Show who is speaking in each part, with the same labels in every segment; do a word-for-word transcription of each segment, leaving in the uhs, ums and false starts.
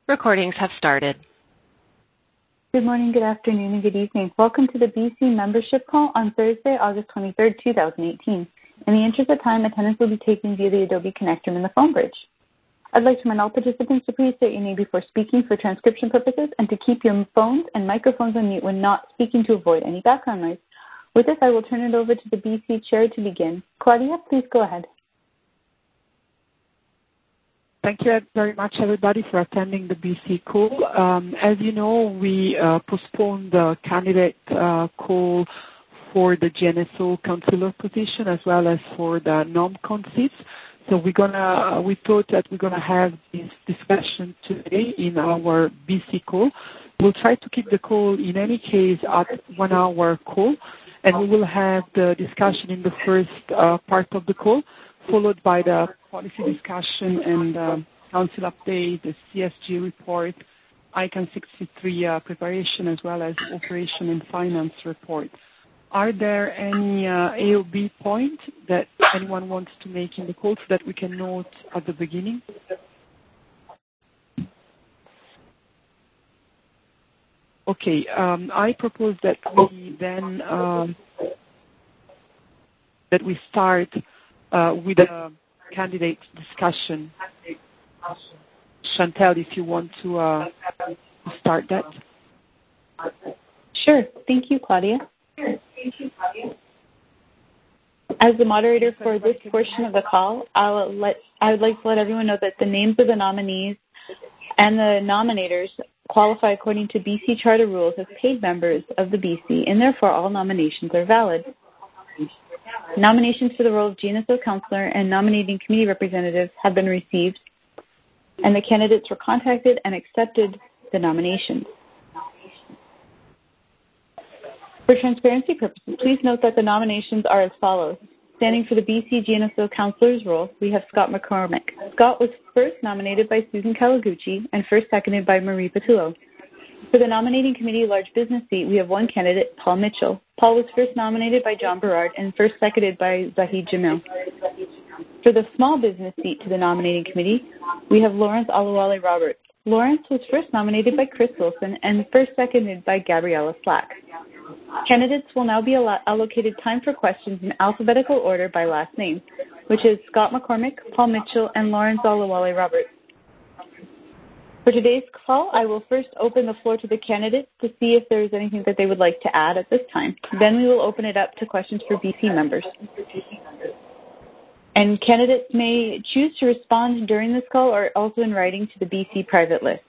Speaker 1: Recordings have started.
Speaker 2: Good morning, good afternoon, and good evening. Welcome to the B C membership call on Thursday, August twenty-third, two thousand eighteen. In the interest of time, attendance will be taken via the Adobe Connect room in the phone bridge. I'd like to remind all participants to please state your name before speaking for transcription purposes and to keep your phones and microphones on mute when not speaking to avoid any background noise. With this, I will turn it over to the B C chair to begin. Claudia, please go ahead.
Speaker 3: Thank you very much, everybody, for attending the B C call. Um, as you know, we uh, postponed the candidate uh, call for the G N S O councillor position as well as for the NOMCON seats. So we're gonna, uh, we thought that we're gonna have this discussion today in our B C call. We'll try to keep the call in any case at one hour call, and we will have the discussion in the first uh, part of the call, followed by the policy discussion and um, council update, the C S G report, I C A N sixty-three uh, preparation, as well as operation and finance report. Are there any uh, A or B points that anyone wants to make in the call so that we can note at the beginning? Okay, um, I propose that we then um, that we start uh, with a candidate discussion. Chantal, if you want to uh, start that.
Speaker 2: Sure. Thank you, Claudia. As the moderator for this portion of the call, I'll let, I would like to let everyone know that the names of the nominees and the nominators qualify according to B C Charter rules as paid members of the B C, and therefore all nominations are valid. Nominations for the role of G N S O councillor and nominating committee representatives have been received, and the candidates were contacted and accepted the nominations. For transparency purposes, please note that the nominations are as follows. Standing for the B C G N S O councillor's role, we have Scott McCormick. Scott was first nominated by Susan Kawaguchi and first seconded by Marie Patullo. For the nominating committee large business seat, we have one candidate, Paul Mitchell. Paul was first nominated by John Berard and first seconded by Zahid Jamil. For the small business seat to the nominating committee, we have Lawrence Aluwale Roberts. Lawrence was first nominated by Chris Wilson and first seconded by Gabriella Slack. Candidates will now be allocated time for questions in alphabetical order by last name, which is Scott McCormick, Paul Mitchell, and Lawrence Aluwale Roberts. For today's call, I will first open the floor to the candidates to see if there is anything that they would like to add at this time. Then we will open it up to questions for B C members. And candidates may choose to respond during this call or also in writing to the B C private list.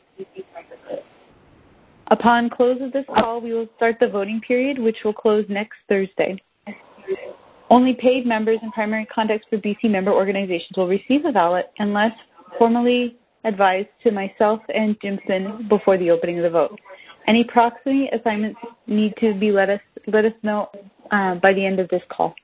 Speaker 2: Upon close of this call, we will start the voting period, which will close next Thursday. Only paid members and primary contacts for B C member organizations will receive a ballot unless formally advised to myself and Jimson before the opening of the vote. Any proxy assignments need to be let us let us know uh, by the end of this call.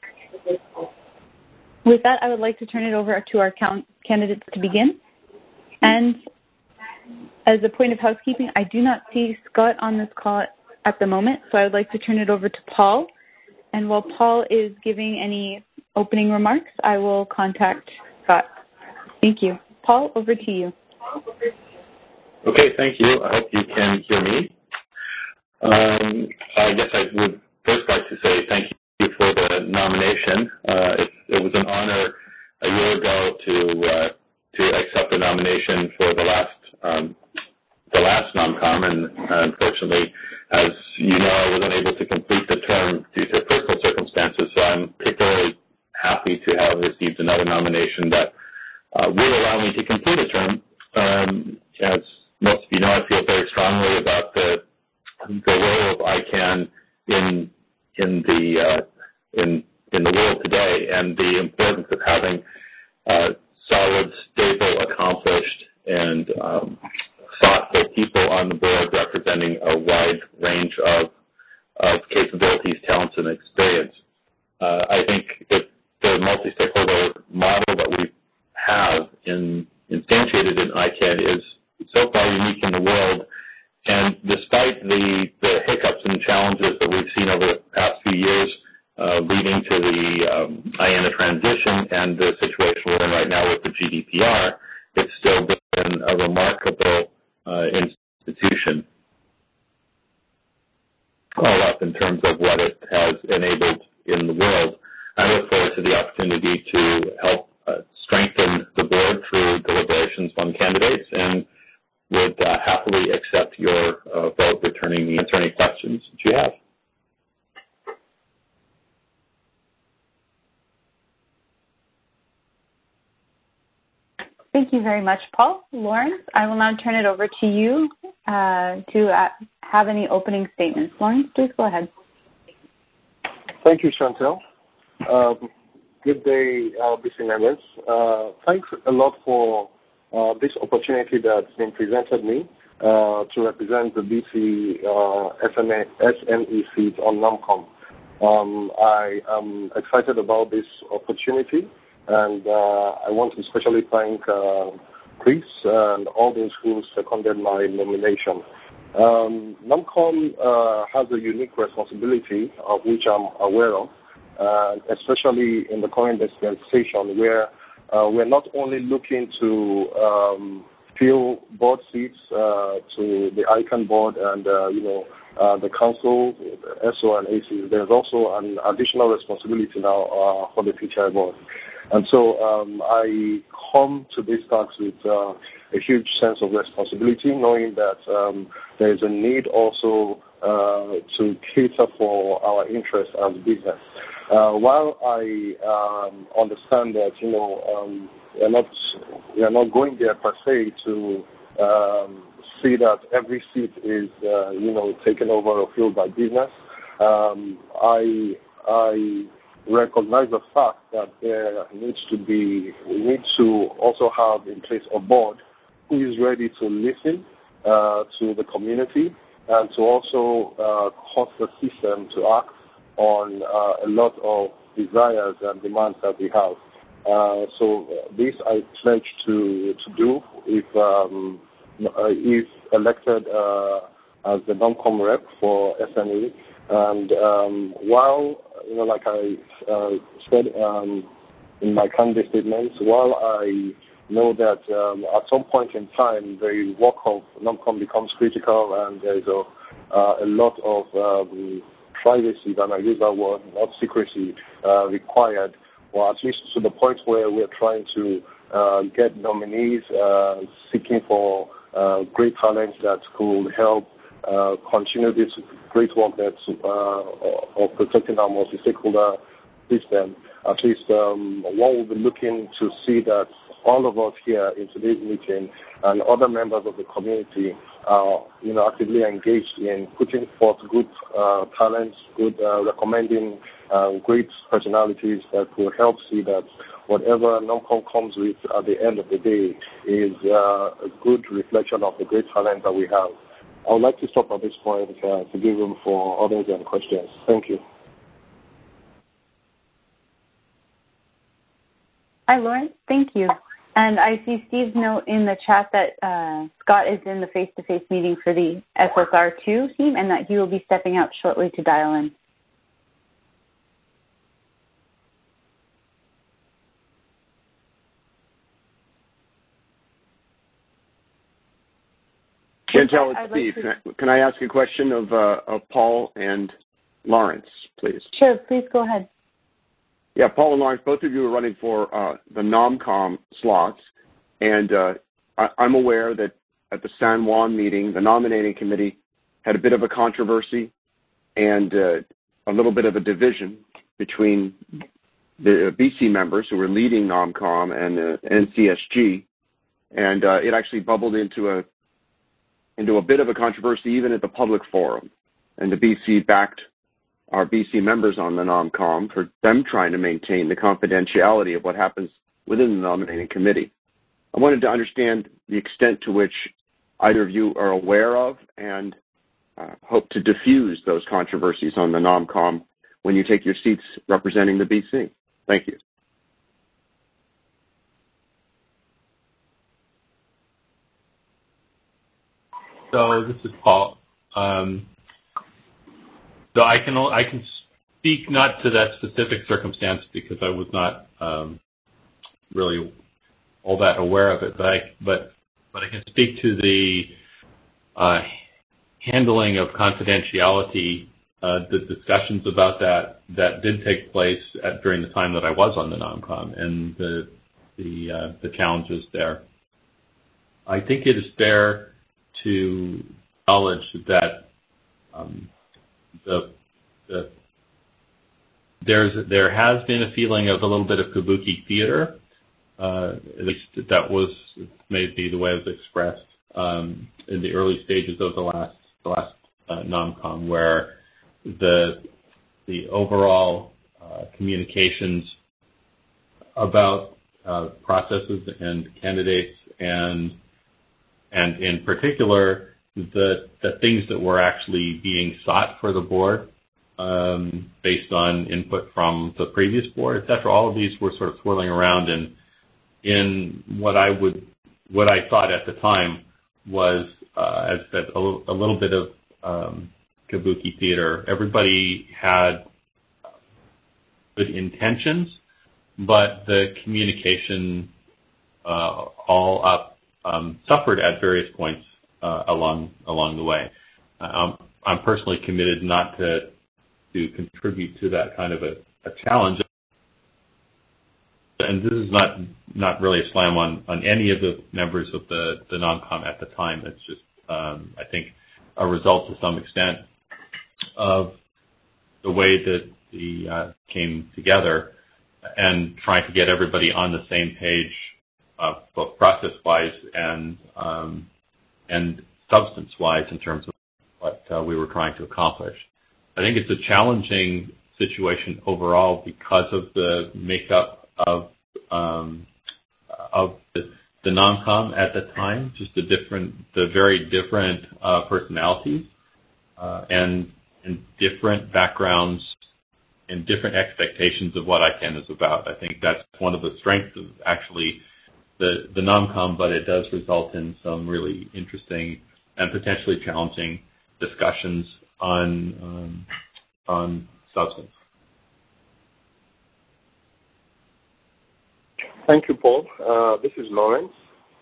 Speaker 2: With that, I would like to turn it over to our count candidates to begin. And as a point of housekeeping, I do not see Scott on this call at the moment, so I would like to turn it over to Paul. And while Paul is giving any opening remarks, I will contact Scott. Thank you. Paul, over to you.
Speaker 4: Okay, thank you. I hope you can hear me. Um, I guess I would first like to say thank you for the nomination. Uh, it, it was an honor a year ago to uh, to accept the nomination for the last um, the last NOMCOM, and uh, unfortunately, as you know, I wasn't able to complete the term due to personal circumstances. So I'm particularly happy to have received another nomination that uh, will allow me to complete a term. Um, as most of you know, I feel very strongly about the the role of I CAN in in the uh, in in the world today, and the importance of having uh, solid, stable, accomplished, and um, thoughtful people on the board representing a wide range of of capabilities, talents, and experience. Uh, I think that the multi-stakeholder model that we have in, instantiated in I CAN is so far unique in the world, and despite the, the hiccups and challenges that we've seen over the past few years, uh, leading to the um, I A N A transition and the situation we're in right now with the G D P R, it's still been a remarkable uh, institution all up in terms of what it has enabled in the world. I look forward to the opportunity to help uh, strengthen the board through deliberations on candidates, and would uh, happily accept your uh, vote, returning the answer any questions that you have.
Speaker 2: Thank you very much, Paul. Lawrence, I will now turn it over to you uh, to uh, have any opening statements. Lawrence, please go ahead.
Speaker 1: Thank you, Chantel. Um, good day, uh, B C members. Uh, thanks a lot for uh, this opportunity that's been presented me uh, to represent the B C uh, S M E seat on NOMCOM. Um, I am excited about this opportunity, and uh, I want to especially thank uh, Chris and all those who seconded my nomination. Um, NOMCOM uh, has a unique responsibility of which I'm aware of, uh, especially in the current dispensation, where uh, we're not only looking to um, fill board seats uh, to the ICANN board and uh, you know uh, the council, S O and A C. There's also an additional responsibility now uh, for the P T I board. And so um, I come to this task with uh, a huge sense of responsibility, knowing that um, there is a need also uh, to cater for our interests as business. Uh, while I um, understand that, you know, um, we're not we're not going there per se to um, see that every seat is, uh, you know, taken over or filled by business, um, I I. recognize the fact that there needs to be, we need to also have in place a board who is ready to listen uh, to the community and to also uh, cause the system to act on uh, a lot of desires and demands that we have. Uh, so this I pledge to to do if um, if elected uh, as the NOMCOM rep for S M E. And um, while, you know, like I uh, said um, in my candidate statements, while I know that um, at some point in time the work of NOMCOM becomes critical and there is a, uh, a lot of um, privacy, and I use that word, not secrecy, uh, required, or at least to the point where we're trying to uh, get nominees uh, seeking for uh, great talents that could help Uh, continue this great work that's uh, of protecting our multi-stakeholder system. At least um, one will be looking to see that all of us here in today's meeting and other members of the community are, you know, actively engaged in putting forth good uh, talents, good uh, recommending uh, great personalities that will help see that whatever NOMCOM comes with at the end of the day is uh, a good reflection of the great talent that we have. I would like to stop at this point uh, to give room for others and questions. Thank you.
Speaker 2: Hi, Lawrence. Thank you. And I see Steve's note in the chat that uh, Scott is in the face-to-face meeting for the S S R two team and that he will be stepping out shortly to dial in.
Speaker 5: Chantel, it's Steve. To... Can, I, can I ask a question of, uh, of Paul and Lawrence, please?
Speaker 2: Sure, please go ahead.
Speaker 5: Yeah, Paul and Lawrence, both of you are running for uh, the NOMCOM slots, and uh, I, I'm aware that at the San Juan meeting, the nominating committee had a bit of a controversy and uh, a little bit of a division between the B C members who were leading NOMCOM and the N C S G, and uh, it actually bubbled into a into a bit of a controversy even at the public forum. And the B C backed our B C members on the NOMCOM for them trying to maintain the confidentiality of what happens within the nominating committee. I wanted to understand the extent to which either of you are aware of and uh, hope to diffuse those controversies on the NOMCOM when you take your seats representing the B C. Thank you.
Speaker 6: So this is Paul. Um, so I can I can speak not to that specific circumstance because I was not um, really all that aware of it, but I, but but I can speak to the uh, handling of confidentiality, uh, the discussions about that that did take place at, during the time that I was on the NOMCOM, and the the, uh, the challenges there. I think it is fair to acknowledge that um, the, the there's there has been a feeling of a little bit of kabuki theater. Uh, at least that was maybe the way it was expressed um, in the early stages of the last the last uh, NOMCOM, where the the overall uh, communications about uh, processes and candidates, and and in particular the the things that were actually being sought for the board, um, based on input from the previous board, et cetera. All of these were sort of swirling around in in what I would what I thought at the time was, uh, as I said, a, a little bit of um, kabuki theater. Everybody had good intentions, but the communication uh, all up um, suffered at various points uh, along along the way. Um, I'm personally committed not to to contribute to that kind of a, a challenge. And this is not not really a slam on, on any of the members of the, the NOMCOM at the time. It's just, um, I think, a result to some extent of the way that the uh, came together and trying to get everybody on the same page, uh, both process-wise and um, and substance-wise in terms of what uh, we were trying to accomplish. I think it's a challenging situation overall because of the makeup of um, of the, the NOMCOM at the time, just the different, the very different uh, personalities uh, and and different backgrounds and different expectations of what I C A N is about. I think that's one of the strengths of actually the the NOMCOM, but it does result in some really interesting and potentially challenging discussions on um, on substance.
Speaker 1: Thank you, Paul. Uh, this is Lawrence.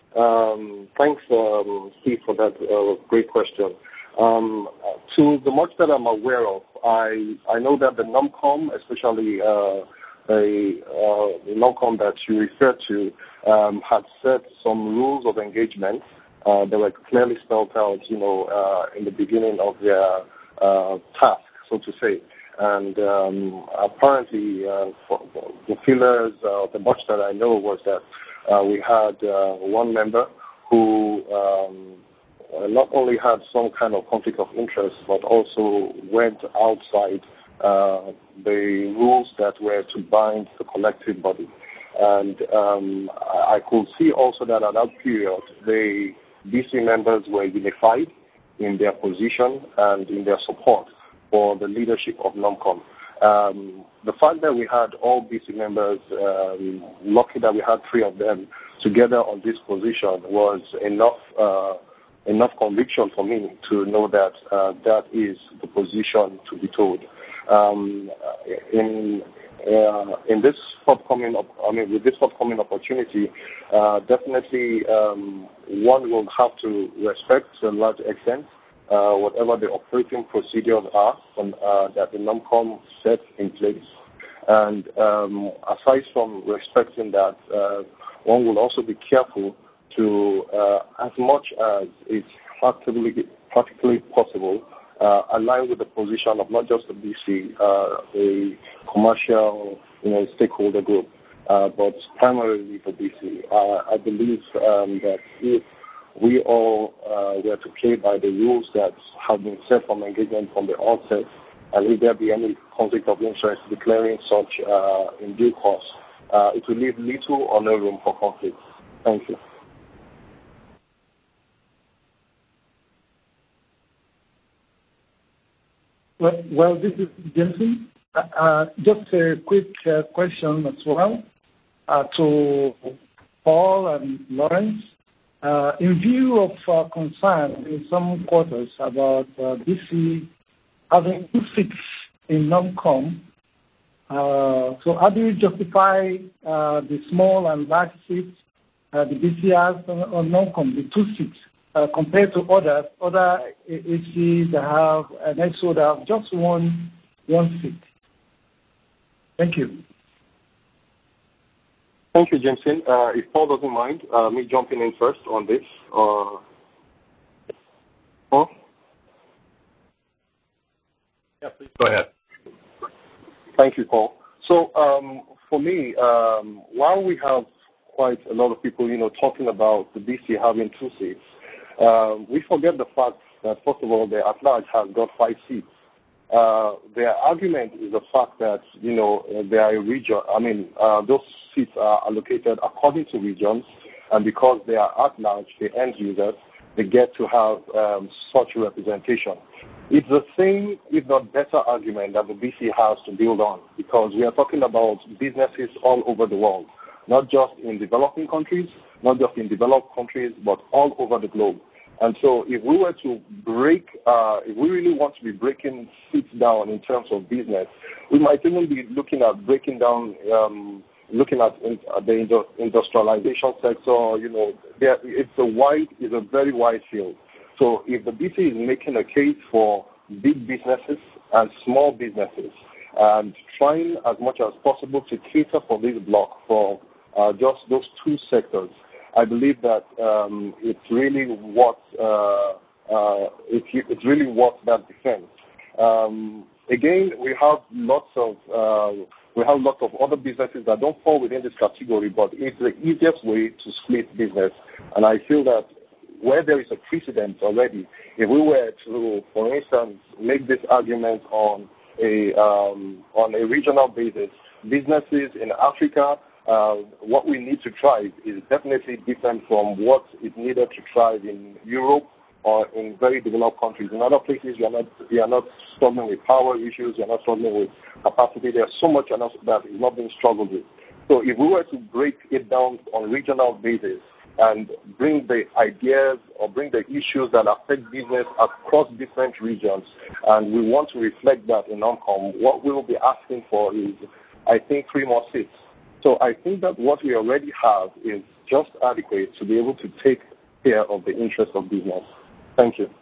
Speaker 1: Um, thanks, um, Steve, for that uh, great question. Um, to the much that I'm aware of, I I know that the NOMCOM, especially uh, a uh, NOMCOM that you referred to, um, had set some rules of engagement. Uh, they were clearly spelled out, you know, uh, in the beginning of their uh, task, so to say. And um, apparently, uh, for the feelers, uh, the much that I know was that uh, we had uh, one member who um, not only had some kind of conflict of interest, but also went outside uh, the rules that were to bind the collective body. And um, I could see also that at that period, the B C members were unified in their position and in their support for the leadership of NOMCOM. Um, the fact that we had all B C members, um, lucky that we had three of them together on this position, was enough uh, enough conviction for me to know that uh, that is the position to be told. Um, in uh, in this forthcoming, I mean, with this forthcoming opportunity, uh, definitely um, one will have to respect to a large extent Uh, whatever the operating procedures are um, uh, that the NOMCOM set in place. And um, aside from respecting that, uh, one will also be careful to, uh, as much as it's practically, practically possible, uh, align with the position of not just the B C, uh, the commercial, you know, stakeholder group, uh, but primarily the B C. Uh, I believe um, that if we all uh, were to play by the rules that have been set from engagement from the outset, and if there be any conflict of interest, declaring such uh, in due course, uh, it will leave little or no room for conflict. Thank you.
Speaker 7: Well, well this is Jensen. Uh, uh, just a quick uh, question as well uh, to Paul and Lawrence. Uh, in view of uh, concern in some quarters about uh, B C having two seats in NOMCOM, uh, so how do you justify uh, the small and large seats uh, the B C has on, on NOMCOM, the two seats uh, compared to others, other A Cs that have an S O that have just one, one seat. Thank you.
Speaker 1: Thank you, Jameson. Uh, if Paul doesn't mind, uh, me jumping in first on this. Uh, Paul?
Speaker 6: Yeah, please go ahead.
Speaker 1: Thank you, Paul. So um, for me, um, while we have quite a lot of people, you know, talking about the B C having two seats, um, we forget the fact that, first of all, the at-large has got five seats. Uh, their argument is the fact that, you know, they are a region. I mean, uh, those seats are allocated according to regions, and because they are at-large, the end users, they get to have um, such representation. It's the same, if not better, argument that the B C has to build on, because we are talking about businesses all over the world, not just in developing countries, not just in developed countries, but all over the globe. And so if we were to break, uh, if we really want to be breaking seats down in terms of business, we might even be looking at breaking down, um, looking at in, uh, the industrialization sector. You know, there, it's a wide, it's a very wide field. So if the B C is making a case for big businesses and small businesses and trying as much as possible to cater for this block for uh, just those two sectors, I believe that um, it's really what uh, uh, it, it's really what that defense. Um, again, we have lots of uh, we have lots of other businesses that don't fall within this category, but it's the easiest way to split business, and I feel that where there is a precedent already, if we were to, for instance, make this argument on a um, on a regional basis, businesses in Africa, uh, what we need to thrive is definitely different from what is needed to thrive in Europe or in very developed countries. In other places, you are not you are not struggling with power issues, you are not struggling with capacity. There's so much else that is not being struggled with. So if we were to break it down on regional basis, and bring the ideas or bring the issues that affect business across different regions, and we want to reflect that in NOMCOM, what we will be asking for is, I think, three more seats. So I think that what we already have is just adequate to be able to take care of the interests of business. Thank you.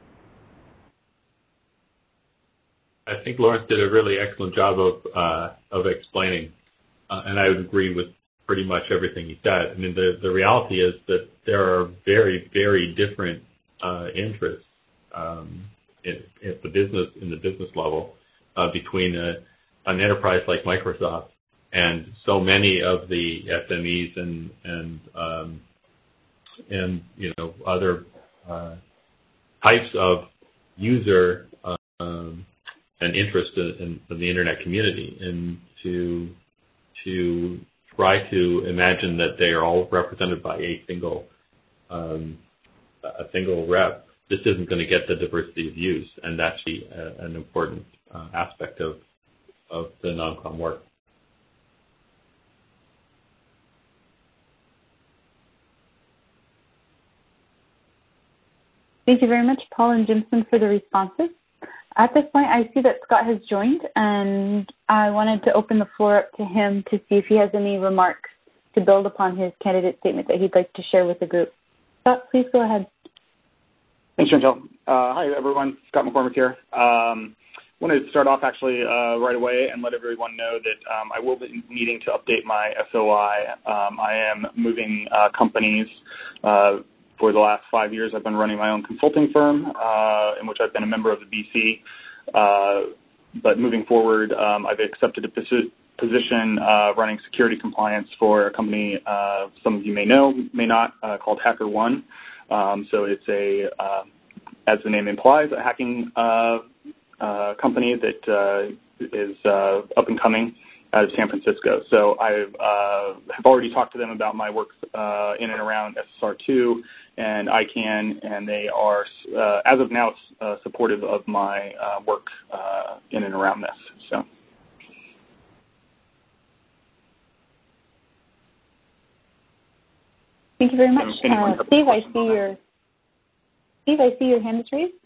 Speaker 6: I think Lawrence did a really excellent job of uh, of explaining, uh, and I would agree with pretty much everything he said. I mean, the, the reality is that there are very, very different uh, interests um, in, in the business in the business level uh, between a, an enterprise like Microsoft and so many of the S M Es and and um, and you know other uh, types of user uh, um, and interest in, in the internet community, and to to try to imagine that they are all represented by a single um, a single rep. This isn't going to get the diversity of views, and that's the, uh, an important uh, aspect of of the NOMCOM work.
Speaker 2: Thank you very much, Paul and Jimson, for the responses. At this point, I see that Scott has joined, and I wanted to open the floor up to him to see if he has any remarks to build upon his candidate statement that he'd like to share with the group. Scott, please go ahead.
Speaker 8: Thanks, Chantel. Uh, hi, everyone. Scott McCormick here. Um, wanted to start off actually uh, right away and let everyone know that um, I will be needing to update my S O I. Um, I am moving uh, companies. Uh, For the last five years, I've been running my own consulting firm, uh, in which I've been a member of the B C. Uh, but moving forward, um, I've accepted a posi- position uh, running security compliance for a company uh, some of you may know, may not, uh, called HackerOne. Um, so it's a, uh, as the name implies, a hacking uh, uh, company that uh, is uh, up and coming out of San Francisco. So I uh, have already talked to them about my work uh, in and around S S R two and ICANN, and they are, uh, as of now, uh, supportive of my uh, work uh, in and around this. So.
Speaker 2: Thank you very much. Uh, Steve, I see your Steve, I see your hand is raised.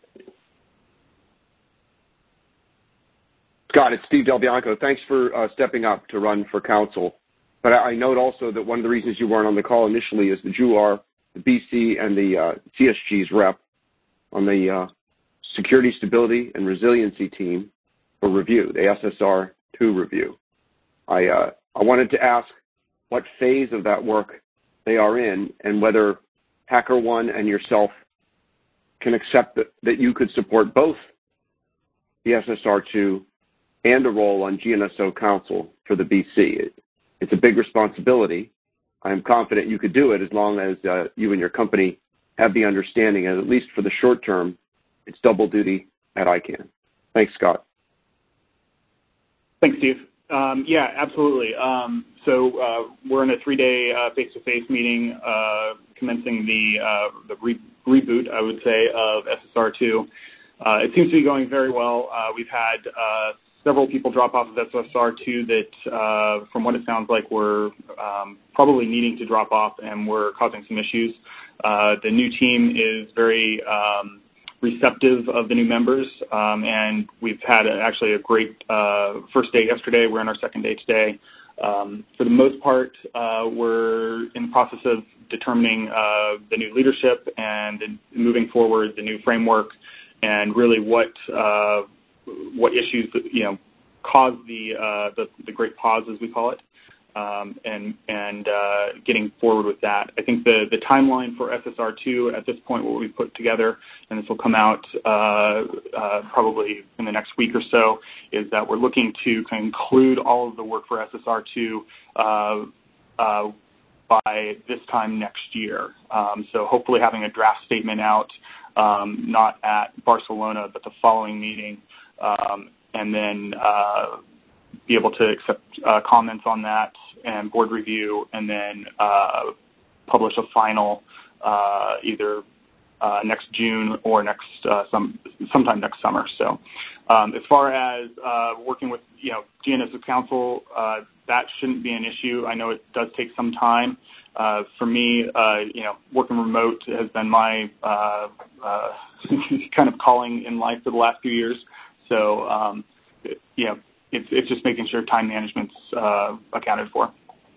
Speaker 5: Scott, it's Steve Del Bianco. Thanks for uh, stepping up to run for council. But I, I note also that one of the reasons you weren't on the call initially is that you are the B C and the uh, C S G's rep on the uh, Security, Stability, and Resiliency team for review, the S S R two review. I, uh, I wanted to ask what phase of that work they are in and whether HackerOne and yourself can accept that, that you could support both the S S R two and a role on G N S O Council for the B C. It, it's a big responsibility. I am confident you could do it as long as uh, you and your company have the understanding, and at least for the short term, it's double duty at I CANN. Thanks, Scott.
Speaker 8: Thanks, Steve. Um, yeah, absolutely. Um, so uh, we're in a three-day uh, face-to-face meeting uh, commencing the, uh, the re reboot, I would say, of S S R two. Uh, it seems to be going very well. Uh, we've had uh, several people drop off of S S R two that, uh, from what it sounds like, were um, probably needing to drop off and were causing some issues. Uh, the new team is very um, receptive of the new members, um, and we've had a, actually a great uh, first day yesterday. We're in our second day today. Um, for the most part, uh, we're in the process of determining uh, the new leadership and moving forward the new framework and really what uh, what issues you know caused the, uh, the the great pause, as we call it, um, and and uh, getting forward with that. I think the the timeline for S S R two at this point, what we put together, and this will come out uh, uh, probably in the next week or so, is that we're looking to conclude all of the work for S S R two uh, uh, by this time next year. Um, so hopefully having a draft statement out, um, not at Barcelona, but the following meeting, um, and then uh, be able to accept uh, comments on that and board review, and then uh, publish a final uh, either uh, next June or next uh, some sometime next summer. So, um, as far as uh, working with you know G N S O Council, uh, that shouldn't be an issue. I know it does take some time. Uh, for me, uh, you know, working remote has been my uh, uh, kind of calling in life for the last few years. So, um, you know, it's, it's just making sure time management's uh, accounted for.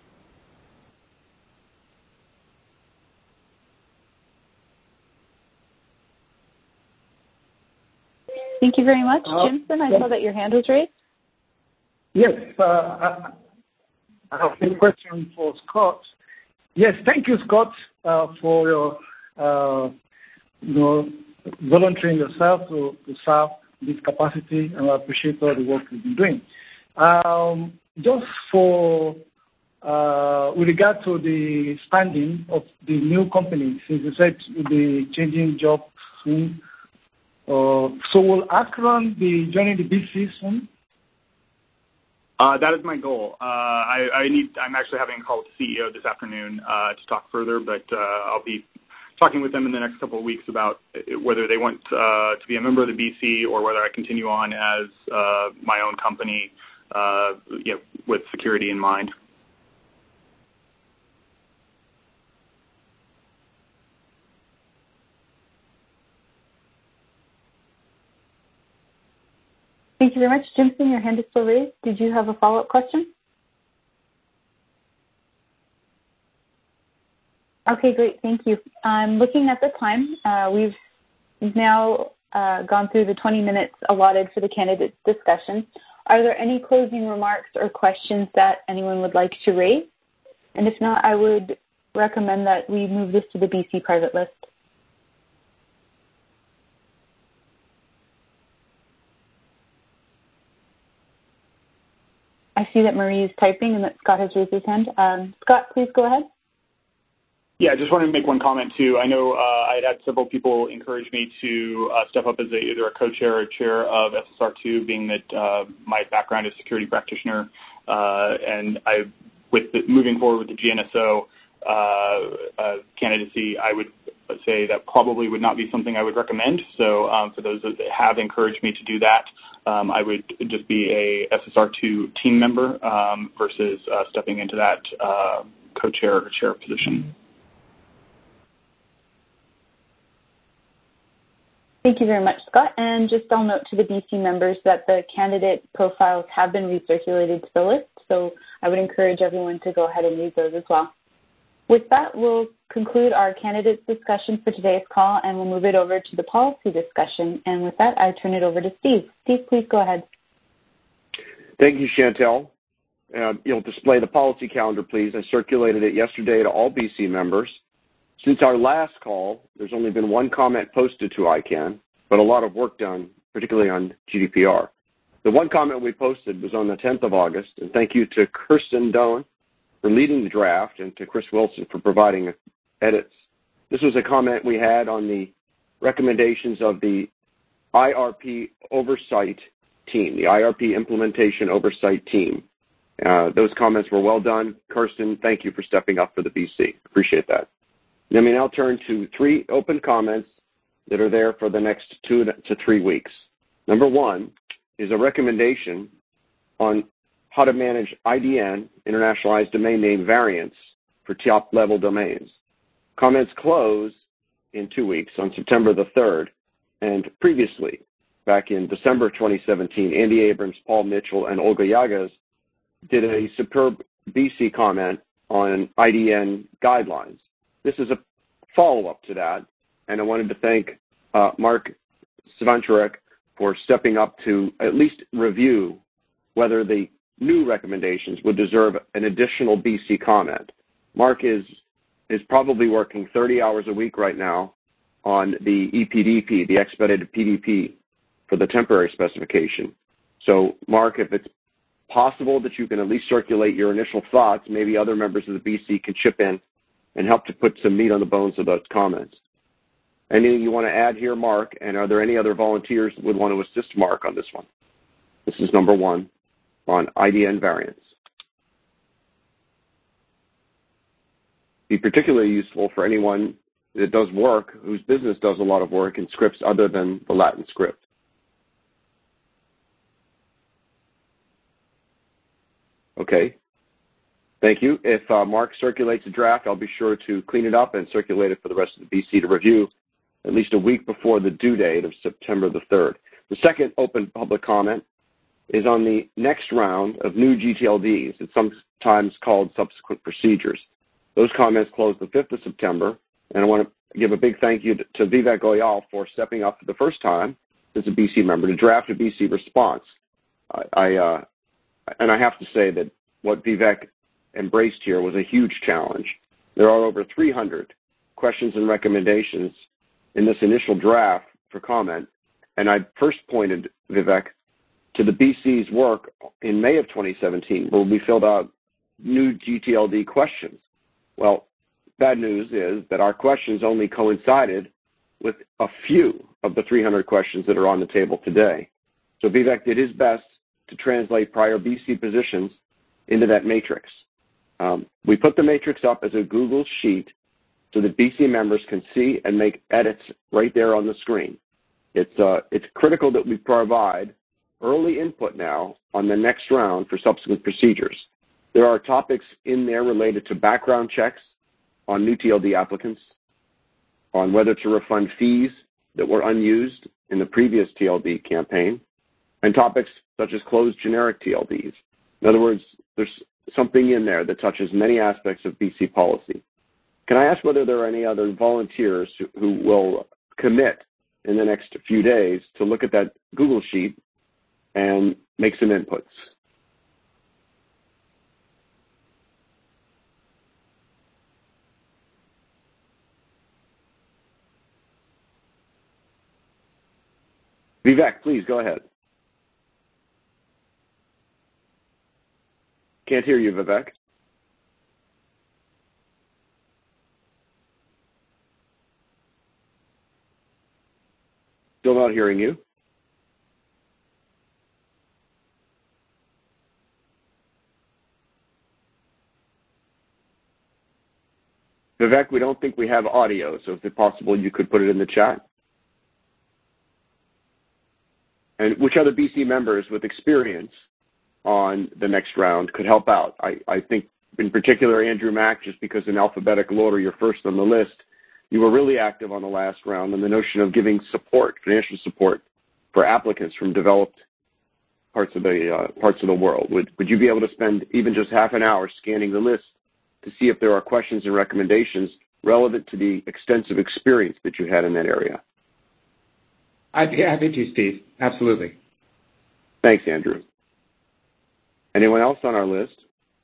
Speaker 2: Thank you very much. Uh, Jimson, I saw that your hand was raised.
Speaker 7: Yes, uh, I, I have a question for Scott. Yes, thank you, Scott, uh, for your, uh, you know, volunteering yourself to, to serve this capacity, and I appreciate all the work you've been doing. Um, just for, uh, with regard to the standing of the new company, since you said you'll be changing job soon, uh, so will Akron be joining the B C soon?
Speaker 8: Uh, that is my goal. Uh, I, I need. I'm actually having a call with the C E O this afternoon uh, to talk further, but uh, I'll be talking with them in the next couple of weeks about whether they want uh, to be a member of the B C or whether I continue on as uh, my own company, uh, you know, with security in mind.
Speaker 2: Thank you very much. Jimson, your hand is still raised. Did you have a follow-up question? Okay, great. Thank you. I'm looking at the time. Uh, we've now uh, gone through the twenty minutes allotted for the candidate discussion. Are there any closing remarks or questions that anyone would like to raise? And if not, I would recommend that we move this to the B C private list. I see that Marie is typing and that Scott has raised his hand. Um, Scott, please go ahead.
Speaker 8: Yeah, I just wanted to make one comment too. I know uh, I had had several people encourage me to uh, step up as a, either a co-chair or chair of S S R two, being that uh, my background is security practitioner, uh, and I, with the, moving forward with the G N S O uh, uh, candidacy, I would say that probably would not be something I would recommend. So um, for those that have encouraged me to do that, um, I would just be a S S R two team member um, versus uh, stepping into that uh, co-chair or chair position.
Speaker 2: Thank you very much, Scott. And just I'll note to the B C members that the candidate profiles have been recirculated to the list, so I would encourage everyone to go ahead and read those as well. With that, we'll conclude our candidates discussion for today's call, and we'll move it over to the policy discussion. And with that, I turn it over to Steve. Steve, please go ahead.
Speaker 5: Thank you, Chantel. Uh, you'll display the policy calendar, please. I circulated it yesterday to all B C members. Since our last call, there's only been one comment posted to I CANN, but a lot of work done, particularly on G D P R. The one comment we posted was on the tenth of August, and thank you to Kirsten Doan for leading the draft and to Chris Wilson for providing edits. This was a comment we had on the recommendations of the I R P oversight team, the I R P implementation oversight team. Uh, those comments were well done. Kirsten, thank you for stepping up for the B C. Appreciate that. Let me now turn to three open comments that are there for the next two to three weeks. Number one is a recommendation on how to manage I D N, Internationalized Domain Name Variants, for top-level domains. Comments close in two weeks on September the third, and previously, back in December twenty seventeen, Andy Abrams, Paul Mitchell, and Olga Llagas did a superb B C comment on I D N guidelines. This is a follow-up to that, and I wanted to thank uh, Mark Svanturek for stepping up to at least review whether the new recommendations would deserve an additional B C comment. Mark is is probably working thirty hours a week right now on the E P D P, the expedited P D P, for the temporary specification. So, Mark, if it's possible that you can at least circulate your initial thoughts, maybe other members of the B C can chip in and help to put some meat on the bones of those comments. Anything you want to add here, Mark? And are there any other volunteers that would want to assist Mark on this one? This is number one on I D N variants. Be particularly useful for anyone that does work, whose business does a lot of work in scripts other than the Latin script. Okay. Thank you. If uh, Mark circulates a draft, I'll be sure to clean it up and circulate it for the rest of the B C to review at least a week before the due date of September the third. The second open public comment is on the next round of new G T L Ds. It's sometimes called subsequent procedures. Those comments close the fifth of September, and I want to give a big thank you to, to Vivek Goyal for stepping up for the first time as a B C member to draft a B C response. I, I uh, and I have to say that what Vivek embraced here was a huge challenge. There are over three hundred questions and recommendations in this initial draft for comment, and I first pointed, Vivek, to the B C's work in May of twenty seventeen, where we filled out new G T L D questions. Well, bad news is that our questions only coincided with a few of the three hundred questions that are on the table today. So Vivek did his best to translate prior B C positions into that matrix. Um, we put the matrix up as a Google sheet so that B C members can see and make edits right there on the screen. It's, uh, it's critical that we provide early input now on the next round for subsequent procedures. There are topics in there related to background checks on new T L D applicants, on whether to refund fees that were unused in the previous T L D campaign, and topics such as closed generic T L Ds. In other words, there's something in there that touches many aspects of B C policy. Can I ask whether there are any other volunteers who, who will commit in the next few days to look at that Google sheet and make some inputs? Vivek, please go ahead. Can't hear you, Vivek. Still not hearing you. Vivek, we don't think we have audio, so if it's possible, you could put it in the chat. And which other B C members with experience on the next round could help out? I, I think in particular Andrew Mack, just because in alphabetical order you're first on the list. You were really active on the last round on the notion of giving support, financial support, for applicants from developed parts of the uh, parts of the world. Would would you be able to spend even just half an hour scanning the list to see if there are questions and recommendations relevant to the extensive experience that you had in that area.
Speaker 9: I'd be happy to, Steve. Absolutely.
Speaker 5: Thanks, Andrew. Anyone else on our list?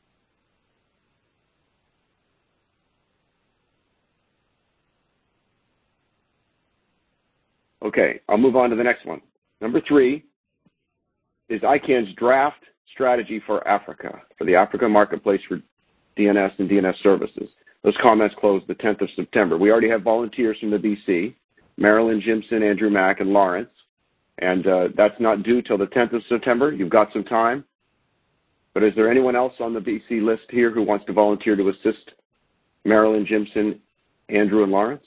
Speaker 5: Okay, I'll move on to the next one. Number three is I CANN's draft strategy for Africa, for the Africa marketplace for D N S and D N S services. Those comments closed the tenth of September. We already have volunteers from the B C, Marilyn Jimson, Andrew Mack, and Lawrence, and uh, that's not due till the tenth of September. You've got some time. But is there anyone else on the B C list here who wants to volunteer to assist Marilyn Jimson, Andrew, and Lawrence?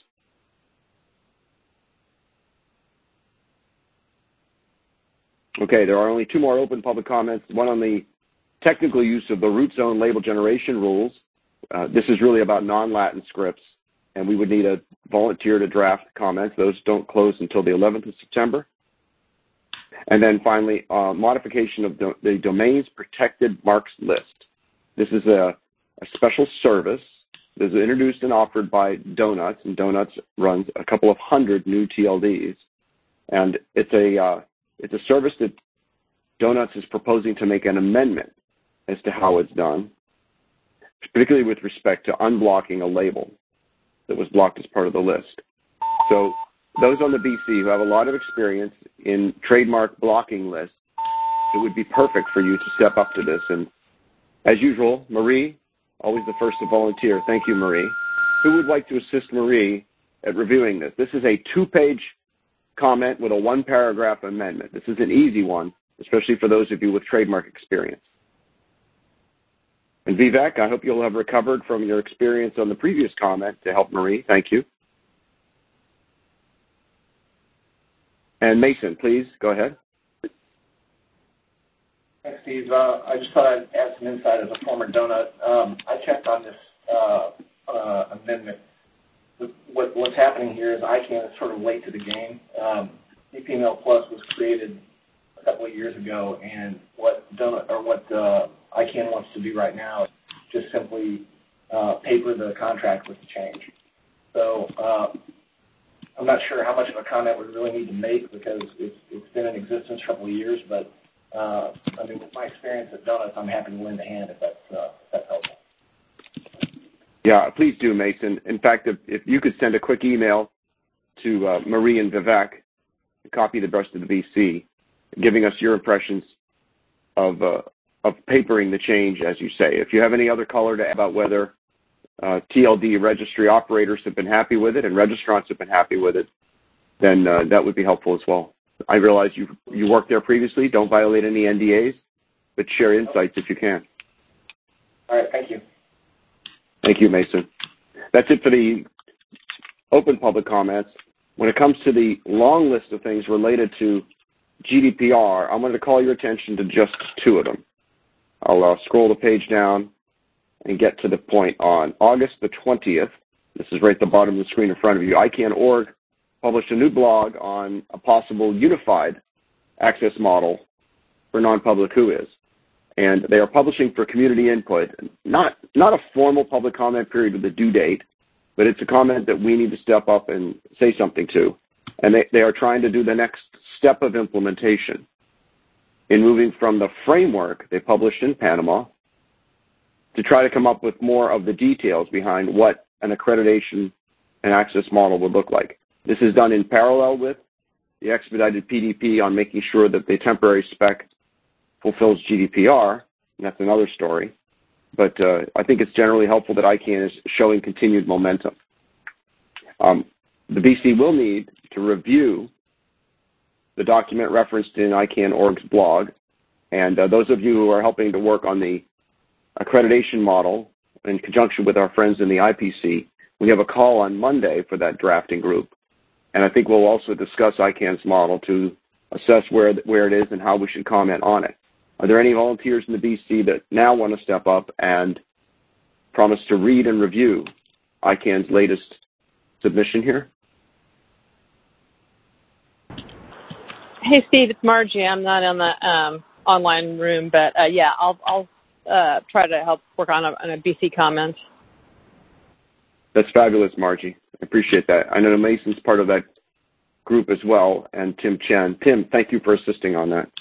Speaker 5: Okay, there are only two more open public comments, one on the technical use of the root zone label generation rules. Uh, this is really about non-Latin scripts, and we would need a volunteer to draft comments. Those don't close until the eleventh of September. And then finally, uh, modification of do the domains protected marks list. This is a, a special service that is introduced and offered by Donuts, and Donuts runs a couple of hundred new T L Ds. And it's a, uh, it's a service that Donuts is proposing to make an amendment as to how it's done, particularly with respect to unblocking a label that was blocked as part of the list. So those on the B C who have a lot of experience in trademark blocking lists, it would be perfect for you to step up to this. And as usual, Marie, always the first to volunteer. Thank you, Marie. Who would like to assist Marie at reviewing this? This is a two-page comment with a one-paragraph amendment. This is an easy one, especially for those of you with trademark experience. And Vivek, I hope you'll have recovered from your experience on the previous comment to help Marie. Thank you. And Mason, please, go ahead.
Speaker 1: Thanks, Steve. Uh, I just thought I'd add some insight as a former donut. Um, I checked on this uh, uh, amendment. What, what's happening here is I CANN is sort of late to the game. Um, C P M L Plus was created a couple of years ago, and what donut or what uh, I CANN wants to do right now is just simply uh, paper the contract with the change. So uh, I'm not sure how much of a comment we really need to make because it's, it's been in existence for a couple of years, but uh, I mean, with my experience at Donuts, I'm happy to lend a hand if that's, uh, if that's helpful.
Speaker 5: Yeah, please do, Mason. In fact, if, if you could send a quick email to uh, Marie and Vivek, copy the rest of the V C, giving us your impressions of uh, of papering the change, as you say. If you have any other color to add about whether uh, T L D registry operators have been happy with it and registrants have been happy with it, then uh, that would be helpful as well. I realize you you worked there previously. Don't violate any N D As, but share insights if you can.
Speaker 1: All right, thank you.
Speaker 5: Thank you, Mason. That's it for the open public comments. When it comes to the long list of things related to G D P R, I'm going to call your attention to just two of them. I'll uh, scroll the page down and get to the point. On August the twentieth, this is right at the bottom of the screen in front of you, I CANN dot org published a new blog on a possible unified access model for non-public who is. And they are publishing for community input, not, not a formal public comment period with a due date, but it's a comment that we need to step up and say something to. And they, they are trying to do the next step of implementation in moving from the framework they published in Panama to try to come up with more of the details behind what an accreditation and access model would look like. This is done in parallel with the expedited P D P on making sure that the temporary spec fulfills G D P R, and that's another story. But uh, I think it's generally helpful that I CANN is showing continued momentum. Um, the B C will need to review the document referenced in I CANN dot org's blog, and uh, those of you who are helping to work on the accreditation model in conjunction with our friends in the I P C, we have a call on Monday for that drafting group, and I think we'll also discuss I CANN's model to assess where, where it is and how we should comment on it. Are there any volunteers in the B C that now want to step up and promise to read and review I CANN's latest submission here?
Speaker 10: Hey, Steve, it's Margie. I'm not in the um, online room, but uh, yeah, I'll, I'll uh, try to help work on a, on a B C comment.
Speaker 5: That's fabulous, Margie. I appreciate that. I know Mason's part of that group as well, and Tim Chen. Tim, thank you for assisting on that.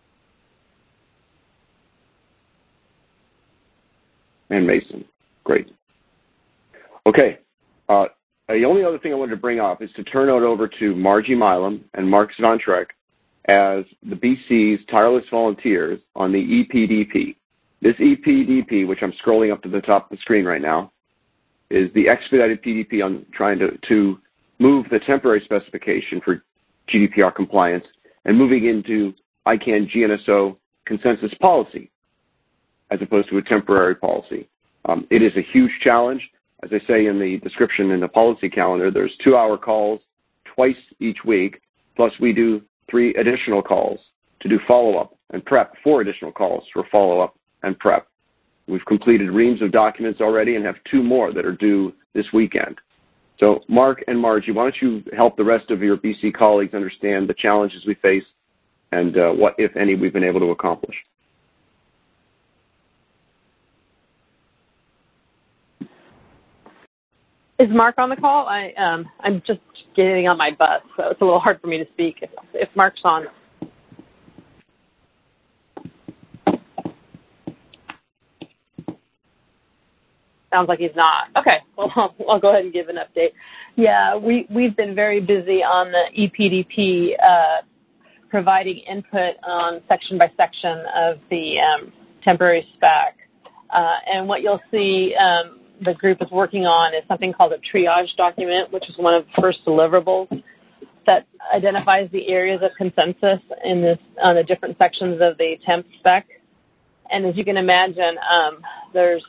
Speaker 5: And Mason. Great. Okay. Uh, the only other thing I wanted to bring up is to turn it over to Margie Milam and Mark Svantrek as the B C's tireless volunteers on the E P D P. This E P D P, which I'm scrolling up to the top of the screen right now, is the expedited P D P on trying to, to move the temporary specification for G D P R compliance and moving into I CANN G N S O consensus policy as opposed to a temporary policy. Um, it is a huge challenge. As I say in the description in the policy calendar, there's two-hour calls twice each week, plus we do three additional calls to do follow-up and prep, four additional calls for follow-up and prep. We've completed reams of documents already and have two more that are due this weekend. So Mark and Margie, why don't you help the rest of your B C colleagues understand the challenges we face and uh, what, if any, we've been able to accomplish.
Speaker 10: Is Mark on the call? I, um, I'm just getting on my bus, so it's a little hard for me to speak if, if Mark's on. Sounds like he's not. Okay, well, I'll, I'll go ahead and give an update. Yeah, we, we've been very busy on the E P D P, uh, providing input on section by section of the um, temporary spec. Uh, and what you'll see um, the group is working on is something called a triage document, which is one of the first deliverables that identifies the areas of consensus in this on the different sections of the temp spec. And as you can imagine, um, there's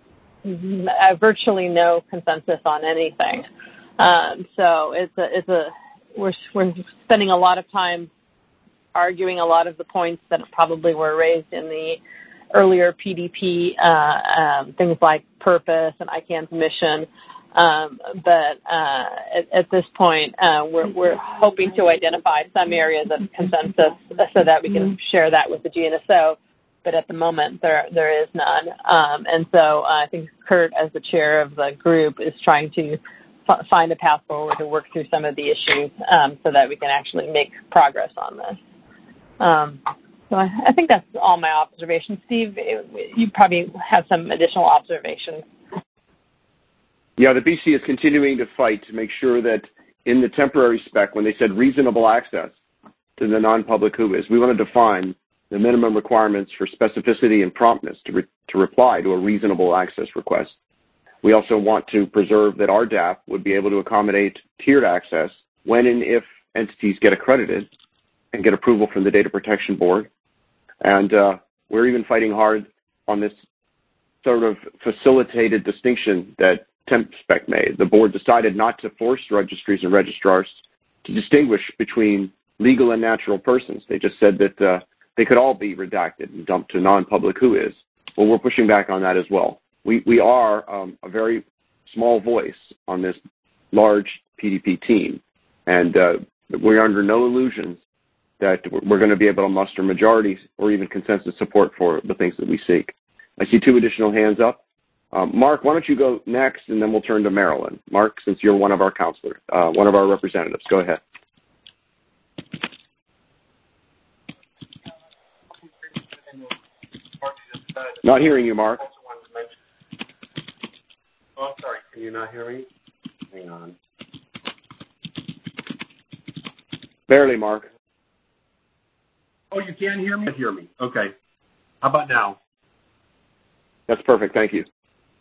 Speaker 10: uh, virtually no consensus on anything. Um, so it's a, it's a we're we're spending a lot of time arguing a lot of the points that probably were raised in the earlier P D P, uh, um, things like purpose and I CANN's mission. Um, but uh, at, at this point, uh, we're, we're hoping to identify some areas of consensus so that we can share that with the G N S O. But at the moment, there there is none. Um, and so uh, I think Kurt, as the chair of the group, is trying to f- find a path forward to work through some of the issues um, so that we can actually make progress on this. Um, So I, I think that's all my observations. Steve, you probably have some additional observations.
Speaker 5: Yeah, the B C is continuing to fight to make sure that in the temporary spec, when they said reasonable access to the non-public who is, we want to define the minimum requirements for specificity and promptness to, re- to reply to a reasonable access request. We also want to preserve that R D A P would be able to accommodate tiered access when and if entities get accredited and get approval from the Data Protection Board. And uh, we're even fighting hard on this sort of facilitated distinction that Temp Spec made. The board decided not to force registries and registrars to distinguish between legal and natural persons. They just said that uh, they could all be redacted and dumped to non-public who is. Well, we're pushing back on that as well. We, we are um, a very small voice on this large P D P team, and uh, we're under no illusions that we're going to be able to muster majorities or even consensus support for the things that we seek. I see two additional hands up. Um, Mark, why don't you go next, and then we'll turn to Marilyn. Mark, since you're one of our counselors, uh, one of our representatives, go ahead. Not hearing you, Mark.
Speaker 1: Oh, I'm sorry. Can you not hear me? Hang on.
Speaker 5: Barely, Mark.
Speaker 1: Oh, you can hear me? Hear me. Okay. How about now?
Speaker 5: That's perfect. Thank you.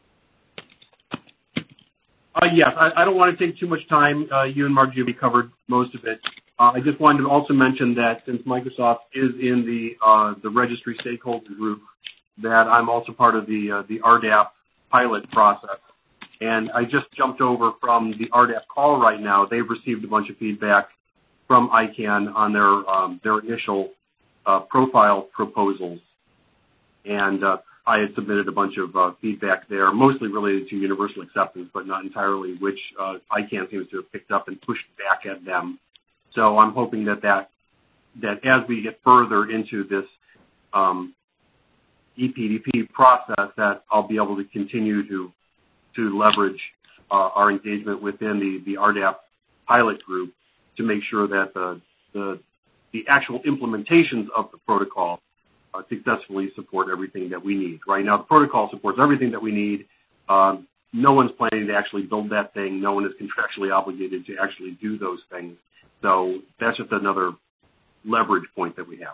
Speaker 1: Uh, yes, I, I don't want to take too much time. Uh, you and Margie have covered most of it. Uh, I just wanted to also mention that since Microsoft is in the uh, the registry stakeholder group, that I'm also part of the uh, the R D A P pilot process. And I just jumped over from the R D A P call right now. They've received a bunch of feedback from I CANN on their um, their initial uh, profile proposals, and uh, I had submitted a bunch of uh, feedback there, mostly related to universal acceptance, but not entirely, which uh, I CANN seems to have picked up and pushed back at them. So I'm hoping that that, that as we get further into this um, E P D P process, that I'll be able to continue to to leverage
Speaker 11: uh, our engagement within the, the R D A P pilot group to make sure that the, the, the actual implementations of the protocol uh, successfully support everything that we need. Right now, the protocol supports everything that we need. Um, no one's planning to actually build that thing. No one is contractually obligated to actually do those things. So that's just another leverage point that we have.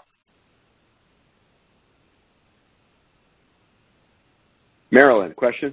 Speaker 5: Marilyn, question?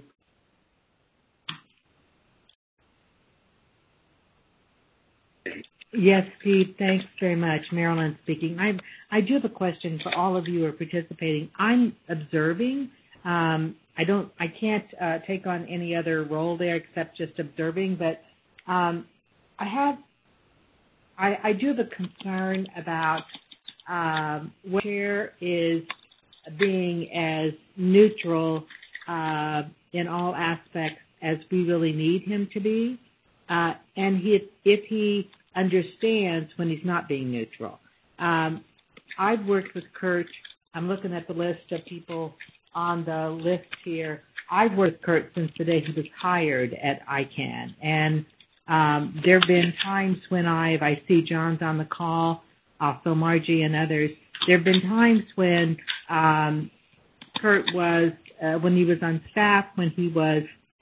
Speaker 12: Yes, Steve, thanks very much. Marilyn speaking. I I do have a question for all of you who are participating. I'm observing. Um, I don't. I can't uh, take on any other role there except just observing. But um, I have. I, I do have a concern about um, where is being as neutral uh, in all aspects as we really need him to be, uh, and he, if he understands when he's not being neutral. Um, I've worked with Kurt. I'm looking at the list of people on the list here. I've worked with Kurt since the day he was hired at I CANN, and um, there have been times when I've, I see John's on the call, also Margie and others. There have been times when um, Kurt was, uh, when he was on staff, when he was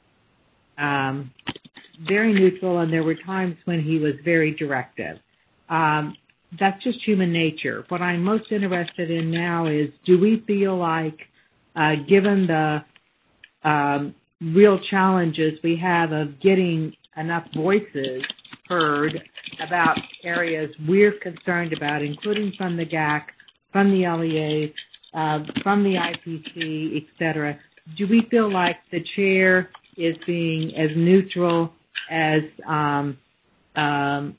Speaker 12: um, very neutral, and there were times when he was very directive. Um, that's just human nature. What I'm most interested in now is, do we feel like, uh, given the um, real challenges we have of getting enough voices heard about areas we're concerned about, including from the G A C, from the L E A, uh, from the I P C, et cetera, do we feel like the chair is being as neutral as um, um,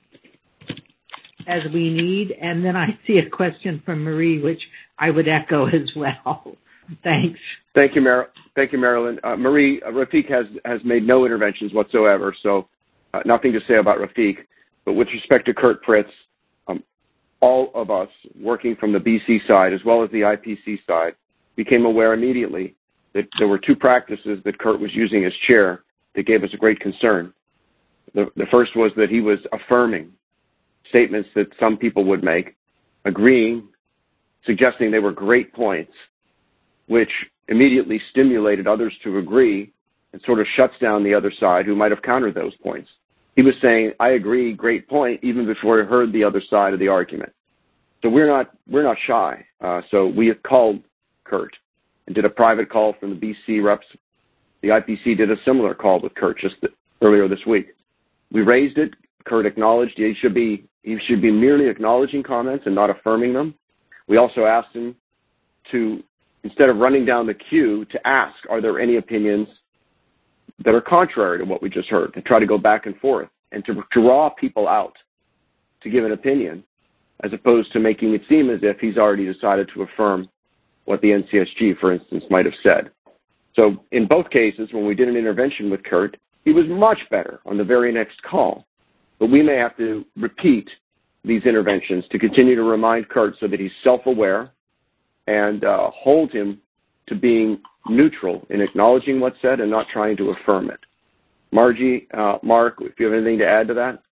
Speaker 12: as we need? And then I see a question from Marie, which I would echo as well. Thanks.
Speaker 5: Thank you, Mar- Thank you, Marilyn. Uh, Marie, uh, Rafiq has, has made no interventions whatsoever, so uh, nothing to say about Rafiq. But with respect to Kurt Fritz, um, all of us working from the B C side as well as the I P C side became aware immediately that there were two practices that Kurt was using as chair that gave us a great concern. The, the first was that he was affirming statements that some people would make, agreeing, suggesting they were great points, which immediately stimulated others to agree and sort of shuts down the other side who might have countered those points. He was saying, I agree, great point, even before he heard the other side of the argument. So we're not, we're not shy. Uh, so we have called Kurt and did a private call from the B C reps. The I P C did a similar call with Kurt just th- earlier this week. We raised it. Kurt acknowledged he should be he should be merely acknowledging comments and not affirming them. We also asked him to, instead of running down the queue, to ask, are there any opinions that are contrary to what we just heard, to try to go back and forth and to draw people out to give an opinion, as opposed to making it seem as if he's already decided to affirm what the N C S G, for instance, might have said. So in both cases, when we did an intervention with Kurt, he was much better on the very next call. But we may have to repeat these interventions to continue to remind Kurt so that he's self-aware and uh, hold him to being neutral in acknowledging what's said and not trying to affirm it. Margie, uh, Mark, if you have anything to add to that?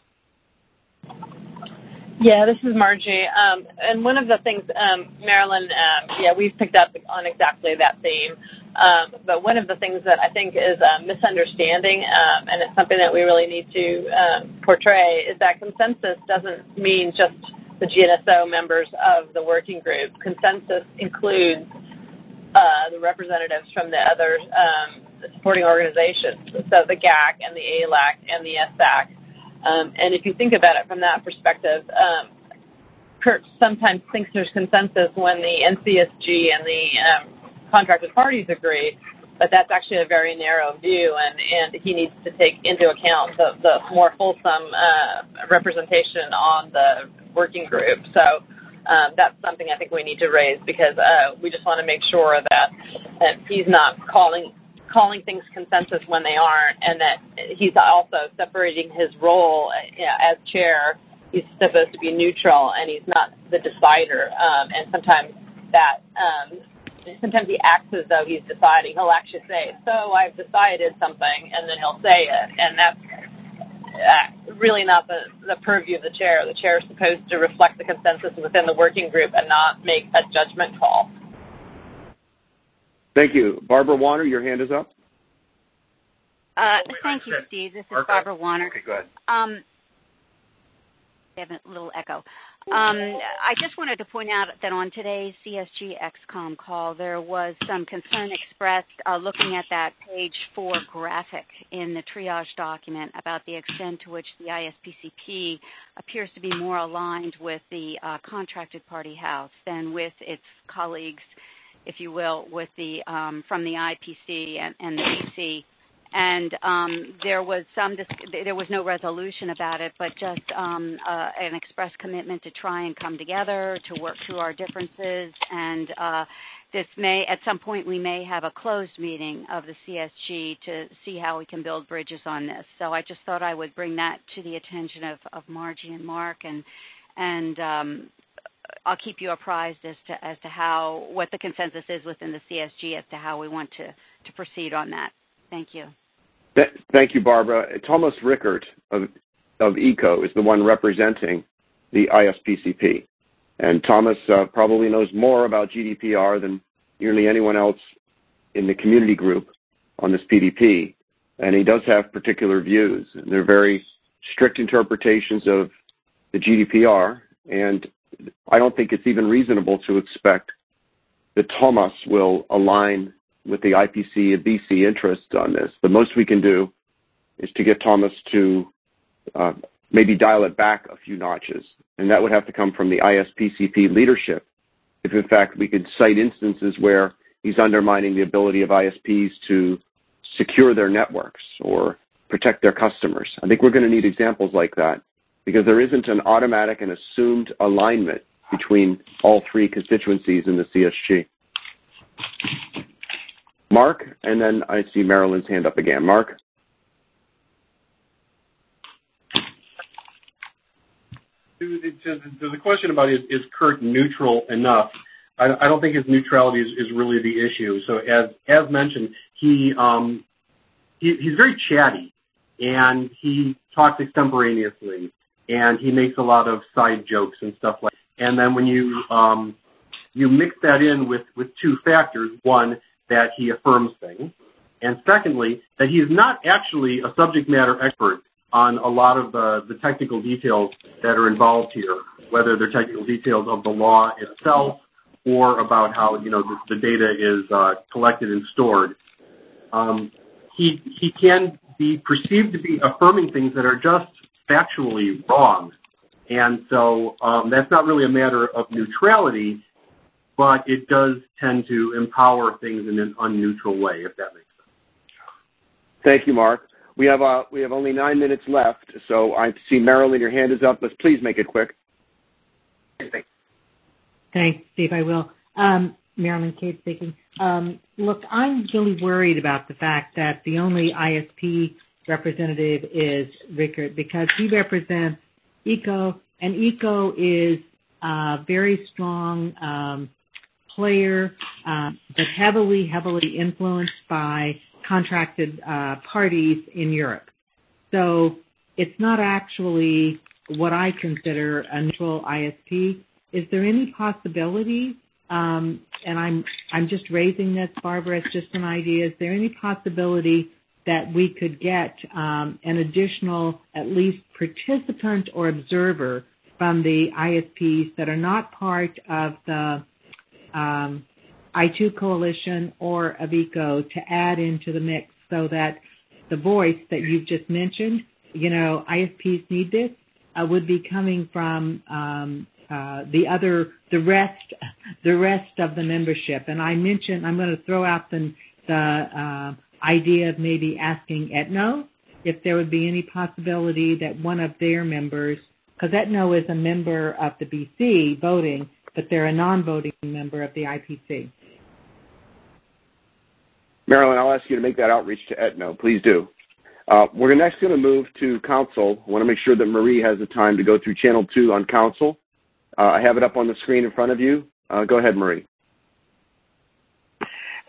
Speaker 10: Yeah, this is Margie. Um, and one of the things, um, Marilyn, um, yeah, we've picked up on exactly that theme. Um, but one of the things that I think is a misunderstanding, um, and it's something that we really need to um, portray, is that consensus doesn't mean just the G N S O members of the working group. Consensus includes uh, the representatives from the other um, supporting organizations, so the G A C and the A L A C and the S A C. Um, and if you think about it from that perspective, um, Kurt sometimes thinks there's consensus when the N C S G and the um, contracted parties agree, but that's actually a very narrow view, and, and he needs to take into account the, the more fulsome uh, representation on the working group. So um, that's something I think we need to raise, because uh, we just want to make sure that, that he's not calling calling things consensus when they aren't, and that he's also separating his role you know, as chair. He's supposed to be neutral, and he's not the decider. Um, and sometimes that um, sometimes he acts as though he's deciding. He'll actually say, so I've decided something, and then he'll say it. And that's uh, really not the, the purview of the chair. The chair is supposed to reflect the consensus within the working group and not make a judgment call.
Speaker 5: Thank you. Barbara Warner, your hand is up.
Speaker 13: Uh, thank you, Steve. This is
Speaker 5: okay.
Speaker 13: Barbara Warner.
Speaker 5: Okay, go ahead.
Speaker 13: Um, I have a little echo. Um, I just wanted to point out that on today's C S G X COM call, there was some concern expressed uh, looking at that page four graphic in the triage document about the extent to which the I S P C P appears to be more aligned with the uh, contracted party house than with its colleagues, if you will, with the um, from the I P C and, and the B C. And um, there was some, there was no resolution about it, but just um, uh, an express commitment to try and come together, to work through our differences, and uh, this may, at some point, we may have a closed meeting of the C S G to see how we can build bridges on this. So I just thought I would bring that to the attention of, of Margie and Mark, and and um, I'll keep you apprised as to as to how what the consensus is within the C S G as to how we want to to proceed on that. Thank you.
Speaker 5: Th- thank you, Barbara. Thomas Rickert of, of ECO is the one representing the I S P C P. And Thomas uh, probably knows more about G D P R than nearly anyone else in the community group on this P D P. And he does have particular views. And they're very strict interpretations of the G D P R. And I don't think it's even reasonable to expect that Thomas will align with the I P C and B C interests on this. The most we can do is to get Thomas to uh, maybe dial it back a few notches. And that would have to come from the I S P C P leadership. If, in fact, we could cite instances where he's undermining the ability of I S Ps to secure their networks or protect their customers. I think we're going to need examples like that because there isn't an automatic and assumed alignment between all three constituencies in the C S G. Mark, and then I see Marilyn's hand up again. Mark?
Speaker 11: There's a question about is, is Kurt neutral enough? I, I don't think his neutrality is, is really the issue. So as as mentioned, he, um, he he's very chatty, and he talks extemporaneously, and he makes a lot of side jokes and stuff like that. And then when you um, you mix that in with, with two factors, one, that he affirms things, and secondly, that he is not actually a subject matter expert on a lot of the, the technical details that are involved here, whether they're technical details of the law itself or about how, you know, the, the data is uh, collected and stored. Um, he, he can be perceived to be affirming things that are just factually wrong. And so um, that's not really a matter of neutrality, but it does tend to empower things in an unneutral way, if that makes sense.
Speaker 5: Thank you, Mark. We have uh, we have only nine minutes left, so I see Marilyn, your hand is up. Let's please make it quick.
Speaker 12: Thanks, Steve. I will. Um, Marilyn Cade speaking. Um, look, I'm really worried about the fact that the only I S P representative is Rickert because he represents ECO, and ECO is a very strong um, player, uh, but heavily, heavily influenced by contracted uh, parties in Europe. So it's not actually what I consider a neutral I S P. Is there any possibility, um, and I'm I'm just raising this, Barbara, it's just an idea, is there any possibility that we could get um, an additional at least participant or observer from the I S Ps that are not part of the Um, I two Coalition or of ECO to add into the mix so that the voice that you've just mentioned, you know, I S Ps need this, uh, would be coming from um, uh, the other, the rest, the rest of the membership. And I mentioned, I'm going to throw out the, the uh, idea of maybe asking Etno if there would be any possibility that one of their members, because Etno is a member of the B C voting, but they're a non-voting member of the I P C.
Speaker 5: Marilyn, I'll ask you to make that outreach to Etno. Please do. Uh, we're next going to move to Council. I want to make sure that Marie has the time to go through Channel two on Council. Uh, I have it up on the screen in front of you. Uh, go ahead, Marie.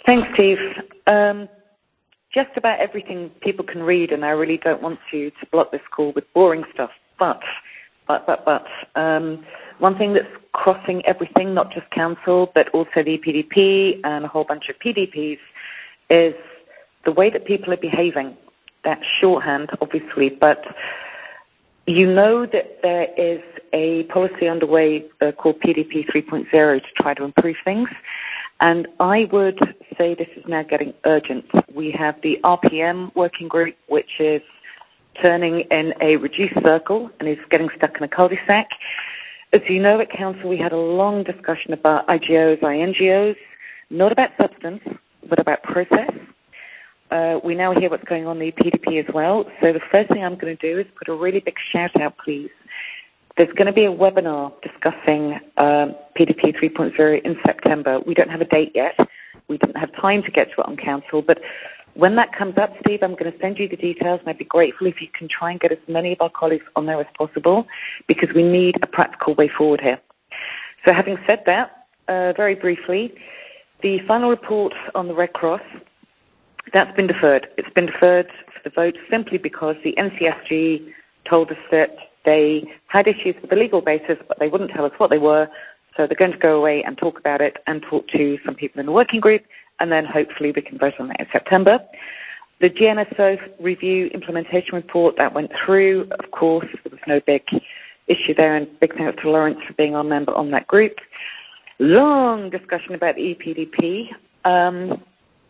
Speaker 14: Thanks, Steve. Um, just about everything people can read, and I really don't want to, to block this call with boring stuff, but, but, but, but, um, one thing that's crossing everything, not just council, but also the E P D P and a whole bunch of P D Ps, is the way that people are behaving. That's shorthand, obviously, but you know that there is a policy underway uh, called P D P three point oh to try to improve things, and I would say this is now getting urgent. We have the R P M working group, which is turning in a reduced circle and is getting stuck in a cul-de-sac. As you know, at Council, we had a long discussion about I G Os, I N G Os, not about substance, but about process. Uh, we now hear what's going on in the E P D P as well. So the first thing I'm going to do is put a really big shout out, please. There's going to be a webinar discussing um, P D P three point oh in September. We don't have a date yet. We didn't have time to get to it on Council, but when that comes up, Steve, I'm going to send you the details, and I'd be grateful if you can try and get as many of our colleagues on there as possible, because we need a practical way forward here. So having said that, uh, very briefly, the final report on the Red Cross, that's been deferred. It's been deferred for the vote simply because the N C S G told us that they had issues with the legal basis, but they wouldn't tell us what they were, so they're going to go away and talk about it and talk to some people in the working group, and then hopefully we can vote on that in September. The G N S O review implementation report, that went through. Of course, there was no big issue there, and big thanks to Lawrence for being our member on that group. Long discussion about the E P D P. Um,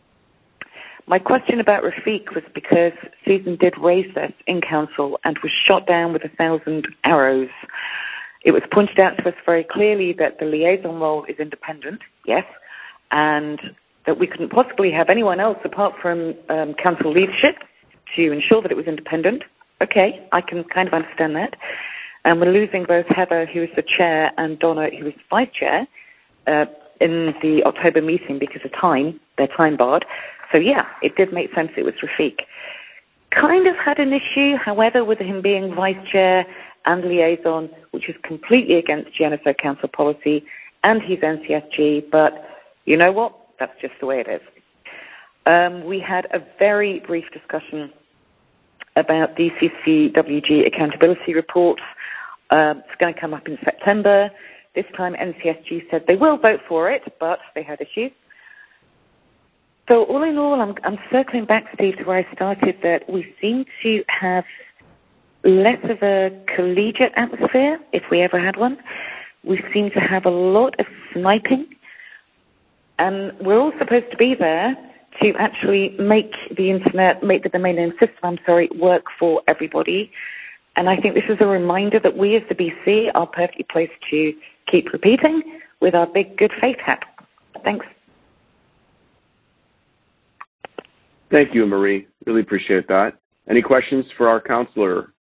Speaker 14: my question about Rafiq was because Susan did raise this in Council and was shot down with a thousand arrows. It was pointed out to us very clearly that the liaison role is independent, yes, and that we couldn't possibly have anyone else apart from um, council leadership to ensure that it was independent. Okay, I can kind of understand that. And we're losing both Heather, who is the chair, and Donna, who is the vice chair, uh, in the October meeting because of time. They're time barred. So yeah, it did make sense it was Rafiq. Kind of had an issue, however, with him being vice chair and liaison, which is completely against G N S O council policy, and he's N C S G, but you know what? That's just the way it is. Um, we had a very brief discussion about the C C W G accountability report. Um, it's going to come up in September. This time N C S G said they will vote for it, but they had issues. So all in all, I'm, I'm circling back, Steve, to where I started, that we seem to have less of a collegiate atmosphere, if we ever had one. We seem to have a lot of sniping. And we're all supposed to be there to actually make the internet, make the domain name system, I'm sorry, work for everybody. And I think this is a reminder that we as the B C are perfectly placed to keep repeating with our big good faith hat. Thanks.
Speaker 5: Thank you, Marie. Really appreciate that. Any questions for our counselor?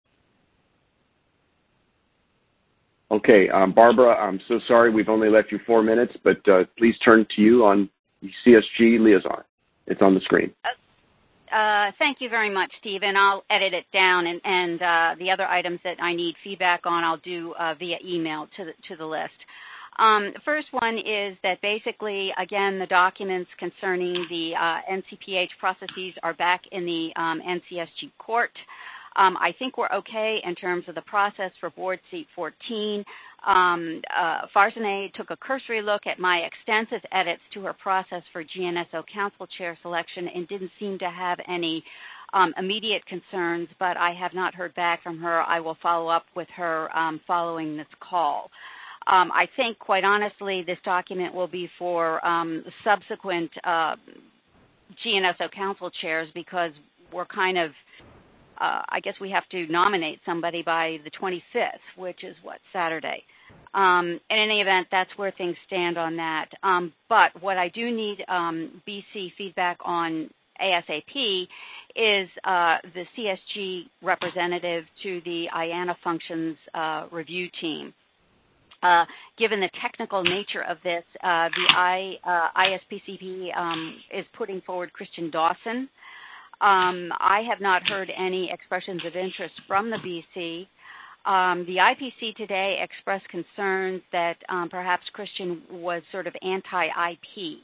Speaker 5: Okay, um, Barbara, I'm so sorry we've only left you four minutes, but uh, please turn to you on C S G liaison. It's on the screen.
Speaker 13: Uh, thank you very much, Steve, and I'll edit it down, and, and uh, the other items that I need feedback on I'll do uh, via email to the, to the list. Um, the first one is that basically, again, the documents concerning the uh, N C P H processes are back in the um, N C S G court. Um, I think we're okay in terms of the process for board seat fourteen. Um, uh, Farzaneh took a cursory look at my extensive edits to her process for G N S O council chair selection and didn't seem to have any um, immediate concerns, but I have not heard back from her. I will follow up with her um, following this call. Um, I think, quite honestly, this document will be for um, subsequent uh, G N S O council chairs because we're kind of, uh, I guess we have to nominate somebody by the twenty-fifth, which is, what, Saturday. Um, in any event, that's where things stand on that. Um, but what I do need um, B C feedback on ASAP is uh, the C S G representative to the I A N A functions uh, review team. Uh, given the technical nature of this, uh, the I, uh, I S P C P um, is putting forward Christian Dawson. Um, I have not heard any expressions of interest from the B C. Um, the I P C today expressed concerns that um, perhaps Christian was sort of anti-I P.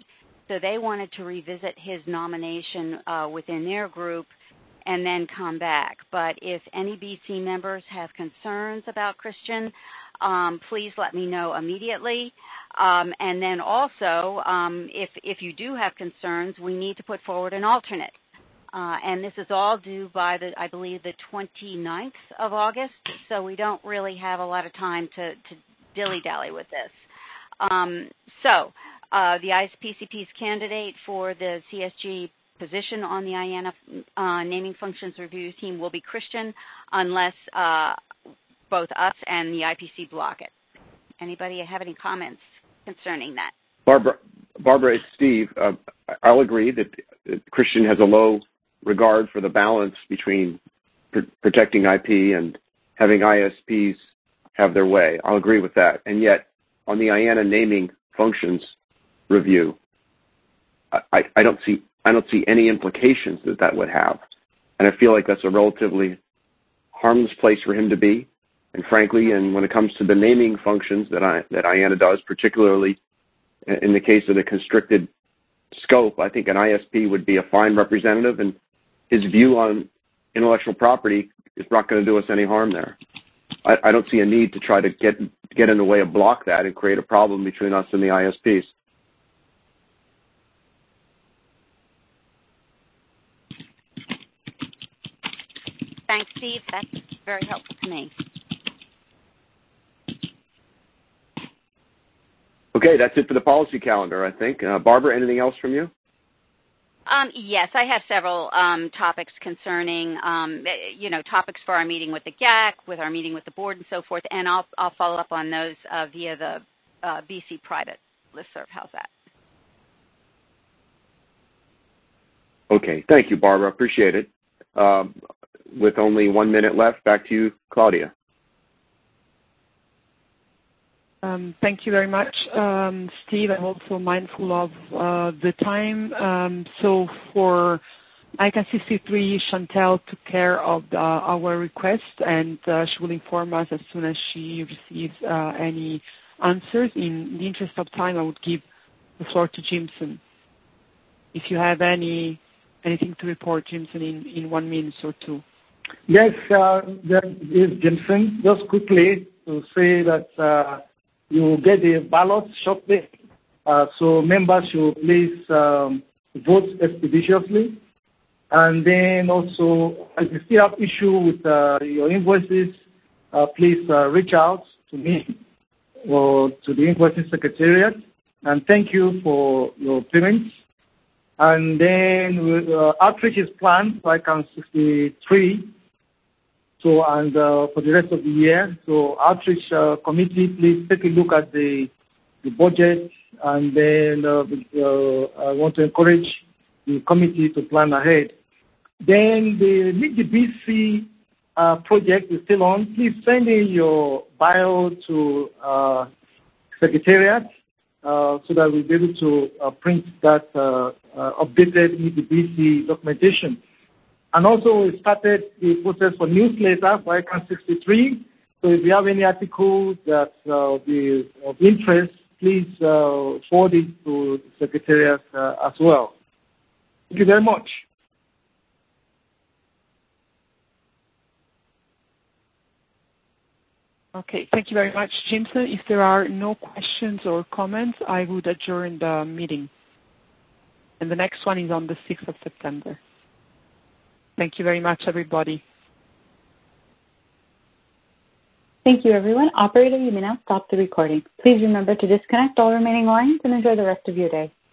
Speaker 13: So they wanted to revisit his nomination uh, within their group and then come back. But if any B C members have concerns about Christian, um, please let me know immediately. Um, and then also, um, if, if you do have concerns, we need to put forward an alternate. Uh, and this is all due by, the, I believe, the twenty-ninth of August, so we don't really have a lot of time to, to dilly-dally with this. Um, so uh, the I S P C P's candidate for the C S G position on the I A N A uh, Naming Functions Review Team will be Christian, unless uh, both us and the I P C block it. Anybody have any comments concerning that?
Speaker 5: Barbara, Barbara, it's Steve. Uh, I'll agree that Christian has a low regard for the balance between pr- protecting I P and having I S Ps have their way. I'll agree with that. And yet, on the I A N A Naming Functions Review, I, I don't see I don't see any implications that that would have. And I feel like that's a relatively harmless place for him to be. And frankly, and when it comes to the naming functions that I, that I A N A does, particularly in the case of the constricted scope, I think an I S P would be a fine representative, and his view on intellectual property is not going to do us any harm there. I, I don't see a need to try to get get in the way of block that and create a problem between us and the I S Ps.
Speaker 13: Thanks, Steve. That's very helpful to me.
Speaker 5: Okay, that's it for the policy calendar, I think. Uh, Barbara, anything else from you?
Speaker 13: Um, yes, I have several um, topics concerning, um, you know, topics for our meeting with the G A C, with our meeting with the board and so forth, and I'll, I'll follow up on those uh, via the uh, B C private listserv. How's that?
Speaker 5: Okay, thank you, Barbara. Appreciate it. Um, with only one minute left, back to you, Claudia.
Speaker 3: Um, thank you very much, um, Steve. I'm also mindful of uh, the time. Um, so for I C A N sixty-three, Chantel took care of the, our request, and uh, she will inform us as soon as she receives uh, any answers. In the interest of time, I would give the floor to Jimson. If you have any anything to report, Jimson, in, in one minute or two.
Speaker 7: Yes, uh, that is Jimson. Just quickly to say that uh, you will get the ballot shortly, uh, so members should please um, vote expeditiously. And then also, if you still have issue with uh, your invoices, uh, please uh, reach out to me or to the invoicing secretariat. And thank you for your payments. And then uh, outreach is planned for I C A N sixty-three. So, and uh, for the rest of the year. So, outreach uh, committee, please take a look at the the budget, and then uh, uh, I want to encourage the committee to plan ahead. Then the Meet the B C uh, project is still on. Please send in your bio to uh, Secretariat uh, so that we'll be able to uh, print that uh, uh, updated Meet the B C documentation. And also, we started the process for newsletter for I C A N sixty-three. So if you have any articles that uh, be of interest, please uh, forward it to the Secretariat uh, as well. Thank you very much.
Speaker 3: Okay, thank you very much, Jimson. If there are no questions or comments, I would adjourn the meeting. And the next one is on the sixth of September. Thank you very much, everybody.
Speaker 2: Thank you, everyone. Operator, you may now stop the recording. Please remember to disconnect all remaining lines and enjoy the rest of your day.